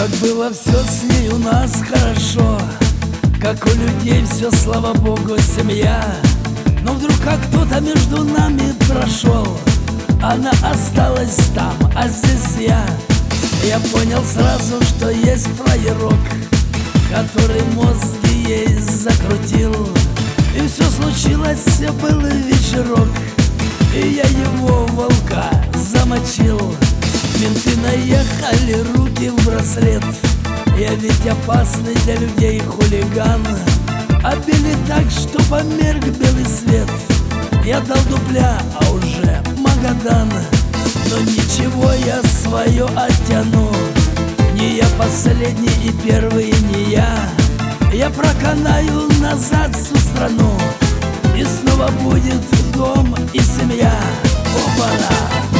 Как было все с ней у нас хорошо, как у людей все, слава Богу, семья. Но вдруг как кто-то между нами прошел, она осталась там, а здесь я. Я понял сразу, что есть фраерок, который мозги ей закрутил. И все случилось, все был вечерок, и я его, волка, замочил. Менты наехали, руки в браслет. Я ведь опасный для людей хулиган. Обили так, что померк белый свет. Я дал дупля, а уже Магадан. Но ничего, я свое оттяну. Не я последний и первый, не я. Я проканаю назад всю страну, и снова будет дом и семья. Опа-на!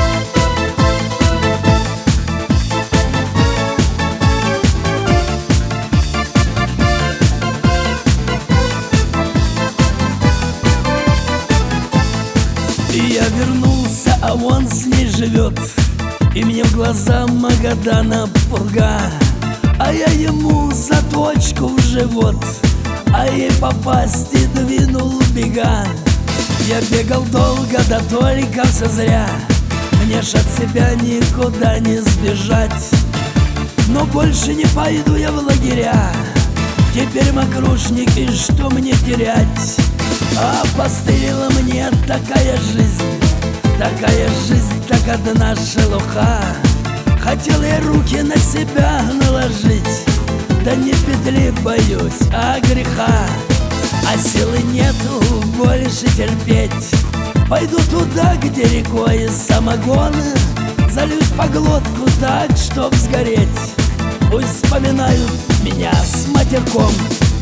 И я вернулся, а он с ней живет, и мне в глаза Магадана пурга. А я ему заточку в живот, а ей попасть и двинул бега. Я бегал долго, да только все зря. Мне ж от себя никуда не сбежать. Но больше не пойду я в лагеря. Теперь мокрушник, и что мне терять? А постылила мне такая жизнь, так одна шелуха. Хотел я руки на себя наложить, да не петли боюсь, а греха. А силы нету больше терпеть. Пойду туда, где рекой самогон, зальюсь по глотку так, чтоб сгореть. Пусть вспоминают меня с матерком.